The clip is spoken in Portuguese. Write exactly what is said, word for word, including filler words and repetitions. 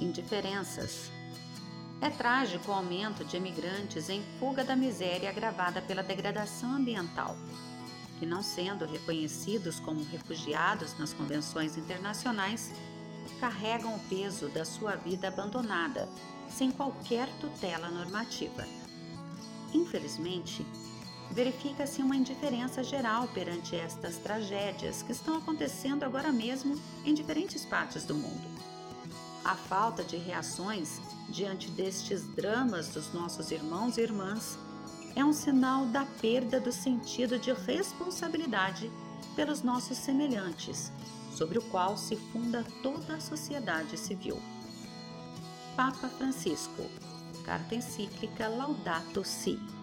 indiferenças. É trágico o aumento de imigrantes em fuga da miséria agravada pela degradação ambiental, que, não sendo reconhecidos como refugiados nas convenções internacionais, carregam o peso da sua vida abandonada, sem qualquer tutela normativa. Infelizmente, verifica-se uma indiferença geral perante estas tragédias que estão acontecendo agora mesmo em diferentes partes do mundo. A falta de reações diante destes dramas dos nossos irmãos e irmãs é um sinal da perda do sentido de responsabilidade pelos nossos semelhantes, sobre o qual se funda toda a sociedade civil. Papa Francisco, Carta Encíclica Laudato Si.